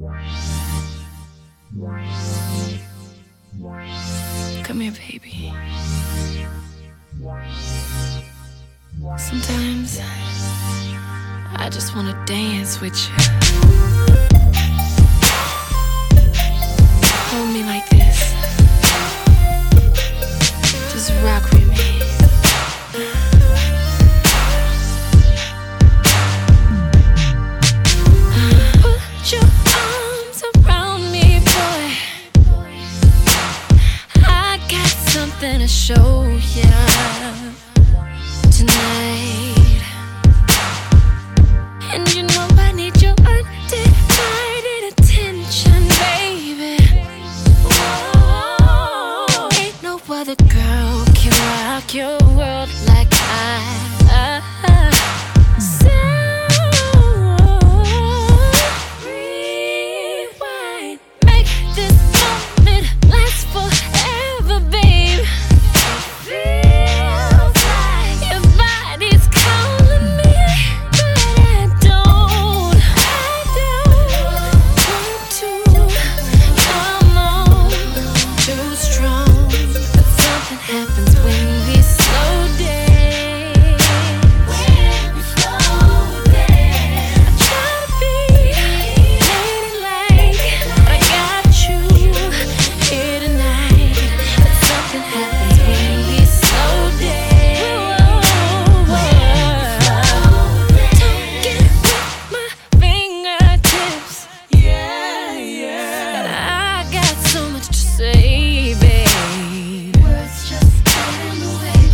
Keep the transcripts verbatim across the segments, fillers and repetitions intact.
Come here, baby. Sometimes I just wanna dance with you. Hold me like this. Just rock with me. Put your arms around me, boy. I got something to show ya tonight. And you know I need your undivided attention, baby. Whoa. Ain't no other girl can rock your world like I. So rewind, make this moment last forever, babe. Feels like your body's calling me, but I don't, I don't want to. Come on, too strong, but something happens when we slow down. When we slow down, I try to be ladylike, but I got you here tonight. But something happens when we slow down. Talking with my fingertips. Yeah, yeah. And I got so much to say, babe. Words just get in the way,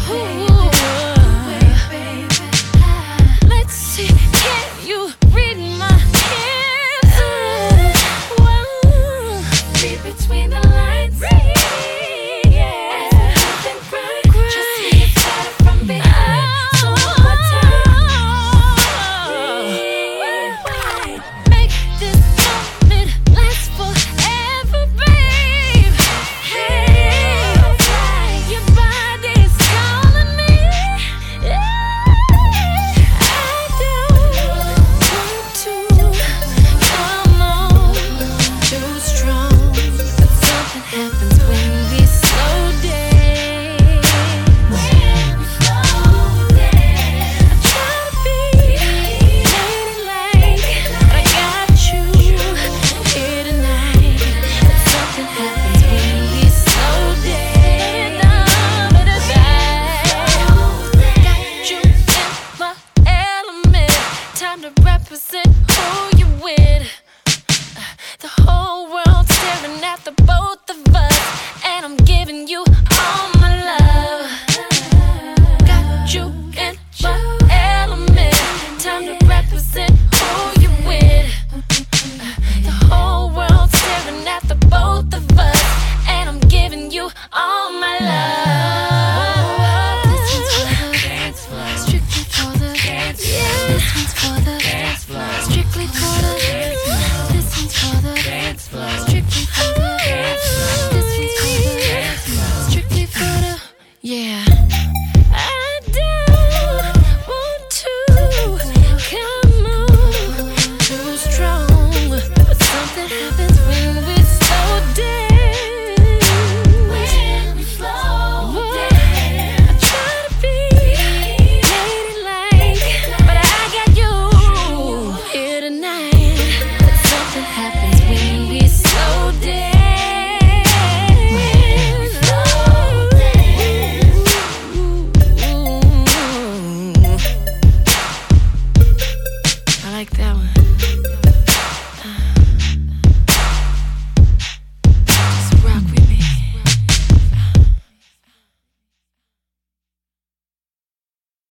baby. Let's see, can you read my hands? Whoa. Read between the lines. Yeah. Nothing right. Just see it started from behind. So one more time. Rewind. Make this moment last forever, babe. Feels like your body's calling me. I don't want to. Come on, too strong, but something happens when we slow down. When we slow down, I try to be ladylike, but I got you here tonight. But something happens when we slow down. Got you in my element. Time to represent who you with. The whole world's staring at the both of us, and I'm giving you all my love. Got you in my element. Time to represent who you with. The whole world's staring at the both of us, and I'm giving you all my love. This one's for the dance floor, strictly for the dance floor. Yeah, this one's for the dance floor, strictly for the dance floor. This one's for the dance floor, strictly for the dance floor. This one's for the dance floor, strictly for the, yeah. I don't want to. Come on, too strong, but something happens when we slow down. When we slow down, I try to be ladylike, but I got you here tonight. But something happens when we slow down. When we slow down. I like that one.